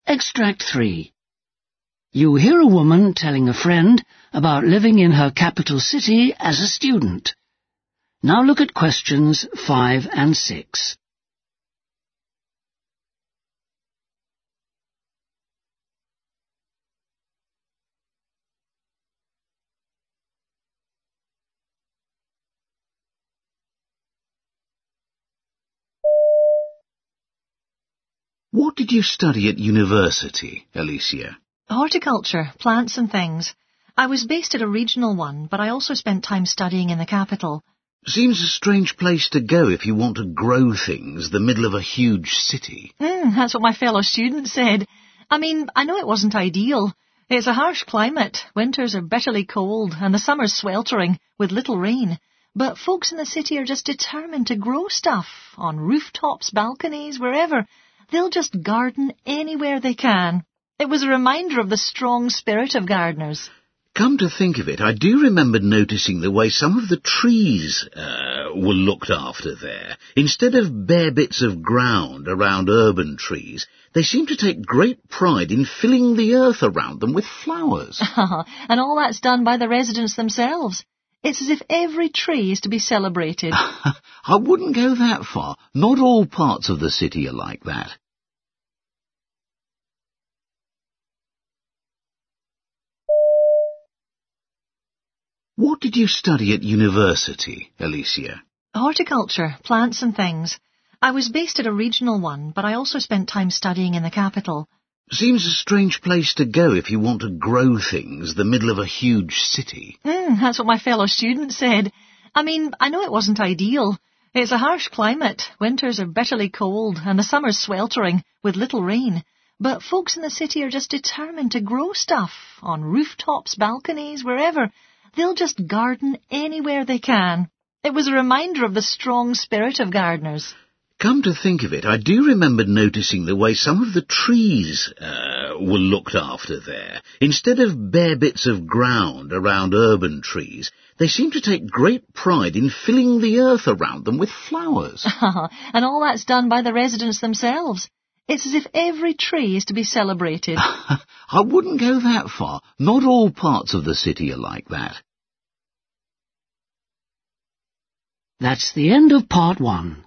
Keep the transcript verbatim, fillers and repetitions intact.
Extract three. You hear a woman telling a friend about living in her capital city as a student. Now look at questions five and six. What did you study at university, Alicia? Horticulture, plants and things. I was based at a regional one, but I also spent time studying in the capital. Seems a strange place to go if you want to grow things, the middle of a huge city. Mm, that's what my fellow students said. I mean, I know it wasn't ideal. It's a harsh climate. Winters are bitterly cold and the summer's sweltering with little rain. But folks in the city are just determined to grow stuff on rooftops, balconies, wherever. They'll just garden anywhere they can. It was a reminder of the strong spirit of gardeners. Come to think of it, I do remember noticing the way some of the trees uh, were looked after there. Instead of bare bits of ground around urban trees, they seem to take great pride in filling the earth around them with flowers. And all that's done by the residents themselves. It's as if every tree is to be celebrated. I wouldn't go that far. Not all parts of the city are like that. What did you study at university, Alicia? Horticulture, plants and things. I was based at a regional one, but I also spent time studying in the capital. Seems a strange place to go if you want to grow things, the middle of a huge city. Mm, that's what my fellow students said. I mean, I know it wasn't ideal. It's a harsh climate. Winters are bitterly cold and the summer's sweltering with little rain. But folks in the city are just determined to grow stuff on rooftops, balconies, wherever. They'll just garden anywhere they can. It was a reminder of the strong spirit of gardeners. Come to think of it, I do remember noticing the way some of the trees uh, were looked after there. Instead of bare bits of ground around urban trees, they seem to take great pride in filling the earth around them with flowers. And all that's done by the residents themselves. It's as if every tree is to be celebrated. I wouldn't go that far. Not all parts of the city are like that. That's the end of part one.